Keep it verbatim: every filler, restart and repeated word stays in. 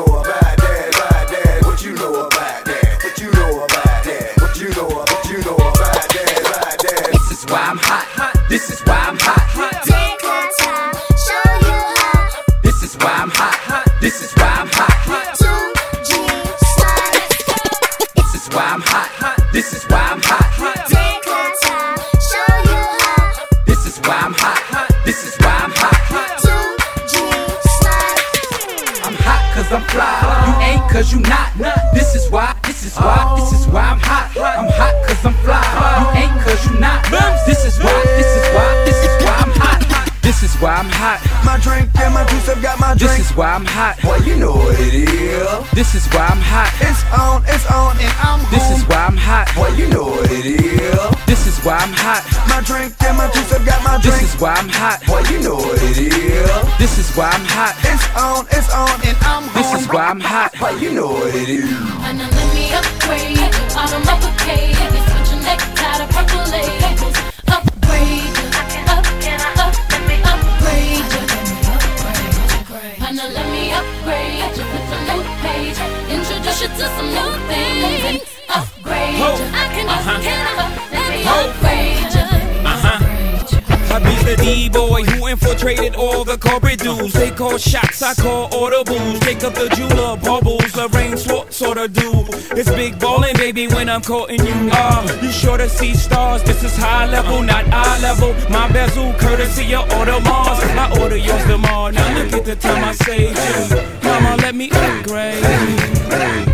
know about that, about that? What you know about that? What you know about that? What you know about, what you know about that, about that? This is why I'm hot. This is why I'm hot. Take our time, show you how. This is why I'm hot. This is why I'm hot. two G slide. This is why I'm hot. This is why I'm hot. Take our time, show you how. This is why I'm hot. This is why I'm hot. two G slide. I'm hot cause I'm fly. You ain't cause you not. This is why, this is why, this is why I'm hot. I'm hot cause I'm fly. You ain't cause you not. This is why, this is why, this is why I'm hot. This is why I'm hot. My drink and my juice, I've got my drink. This is why I'm hot. Boy, you know what it is. This is why I'm hot. It's on, it's on, and I'm home. This is why I'm hot. Boy, you know what it is. This is why I'm hot. My drink and my juice, I've got my drink. This is why I'm hot. Boy, you know what it is. This is why I'm hot. It's on, it's on, and I'm home. This is why I'm hot. Boy, you know what it is. And now let me upgrade. I'm a uppercase. Switch your necktie to purple labels. Upgrade. Up, up, let me upgrade you. And now let me upgrade you with a new page. Introduce you to some new things. Upgrade you. I can just get up. Let me upgrade you. I be the D-boy who infiltrated all the corporate dudes. They call shots, I call audibles. Jacob the jeweler, bubbles, Lorraine Swartz sort of do. It's big ballin', baby, when I'm courting you. Uh, you sure to see stars, this is high level, not eye level. My bezel, courtesy of Audemars. I order yours tomorrow, now look at the time I saved you. Mama, let me upgrade.